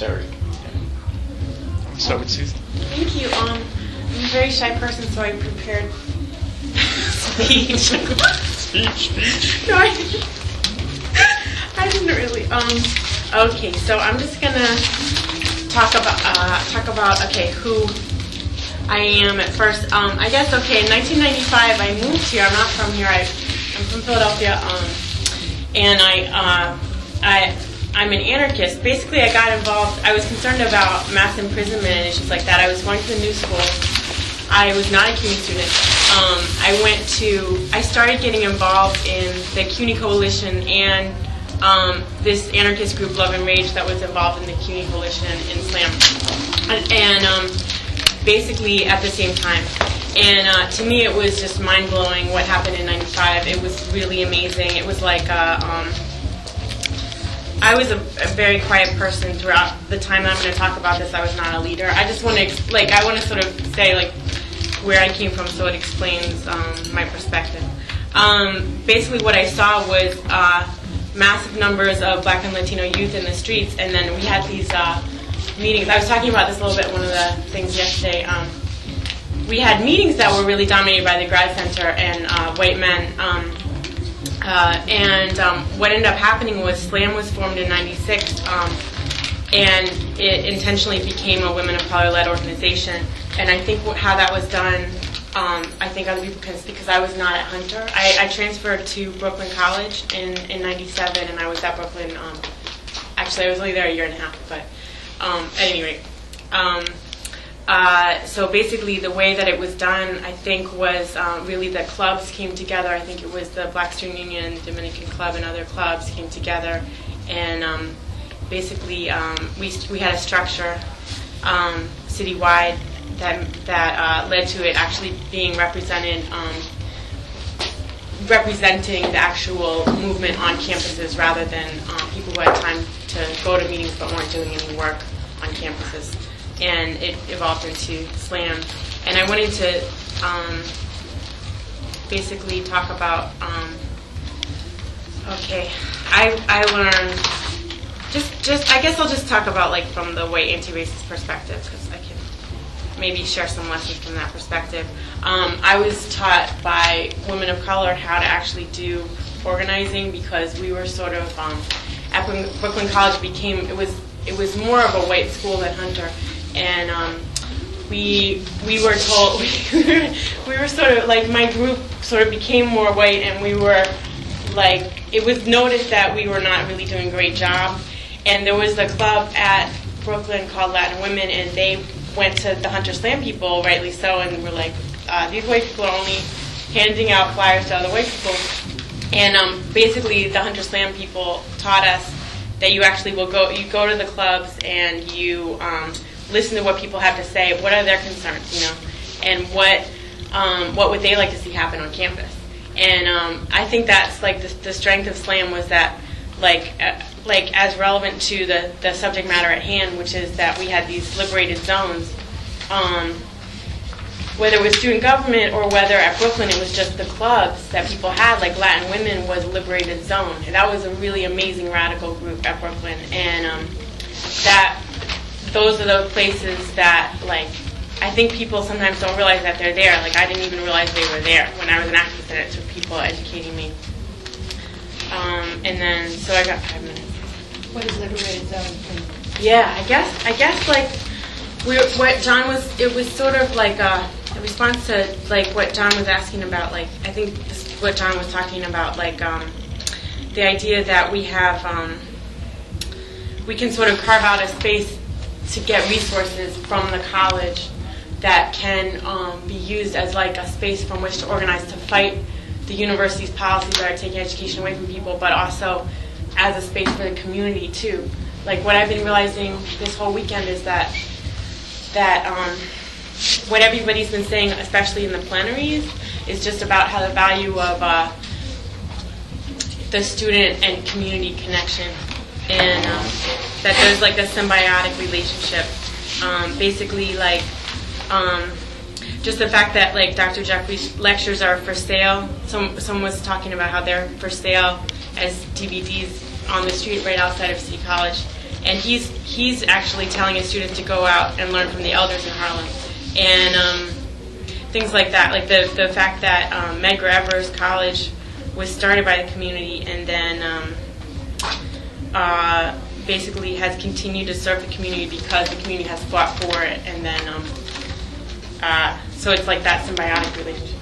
Terry. So it's Susan. Thank you. I'm a very shy person, so I prepared speech. Speech. No, I didn't really. Okay, so I'm just gonna talk about who I am at first. I guess in 1995 I moved here. I'm not from here. I'm from Philadelphia. And I'm an anarchist. Basically, I got involved. I was concerned about mass imprisonment and issues like that. I was going to the new school. I was not a CUNY student. I started getting involved in the CUNY Coalition and this anarchist group, Love and Rage, that was involved in the CUNY Coalition in SLAM. And basically at the same time. And to me, it was just mind-blowing what happened in '95. It was really amazing. It was like I was a very quiet person throughout the time that I'm going to talk about this. I was not a leader. I just want to sort of say where I came from, so it explains my perspective. Basically, what I saw was massive numbers of Black and Latino youth in the streets, and then we had these meetings. I was talking about this a little bit in one of the things yesterday. We had meetings that were really dominated by the grad center and white men. What ended up happening was SLAM was formed in '96, and it intentionally became a women of color-led organization. And I think how that was done, I think other people can speak because I was not at Hunter. I transferred to Brooklyn College in '97, and I was at Brooklyn. Actually, I was only there a year and a half, but at any rate. So basically the way that it was done, I think, was really the clubs came together. I think it was the Black Student Union, Dominican Club, and other clubs came together. And basically we had a structure citywide that led to it actually being representing the actual movement on campuses rather than people who had time to go to meetings but weren't doing any work on campuses. And it evolved into SLAM. And I wanted to basically talk about, I learned, I guess I'll just talk about from the white anti-racist perspective, because I can maybe share some lessons from that perspective. I was taught by women of color how to actually do organizing, because we were sort of, at Brooklyn College it was more of a white school than Hunter. And we were told, we were sort of my group sort of became more white, and we were it was noticed that we were not really doing a great job. And there was a club at Brooklyn called Latin Women, and they went to the Hunter SLAM people, rightly so, and were these white people are only handing out flyers to other white people. And basically the Hunter SLAM people taught us that you actually will go to the clubs and you listen to what people have to say. What are their concerns, and what would they like to see happen on campus? And I think that's the strength of SLAM was that as relevant to the subject matter at hand, which is that we had these liberated zones. Whether it was student government or whether at Brooklyn it was just the clubs that people had, Latin Women was a liberated zone. And that was a really amazing radical group at Brooklyn. And those are the places that, I think people sometimes don't realize that they're there. I didn't even realize they were there when I was an activist, and it took people educating me. And then, so I got 5 minutes. What is liberated zone? Yeah, I guess what John was, it was sort of a response to what John was asking about. I think this is what John was talking about, the idea that we have, we can sort of carve out a space to get resources from the college that can be used as a space from which to organize to fight the university's policies that are taking education away from people, but also as a space for the community too. What I've been realizing this whole weekend is that what everybody's been saying, especially in the plenaries, is just about how the value of the student and community connection, and that there's a symbiotic relationship. Basically, just the fact that Dr. Jeffrey's lectures are for sale. Someone was talking about how they're for sale as DVDs on the street right outside of City College, and he's actually telling his students to go out and learn from the elders in Harlem, and things like that. Like the fact that Medgar Evers College was started by the community, and then basically has continued to serve the community because the community has fought for it, and then so it's like that symbiotic relationship.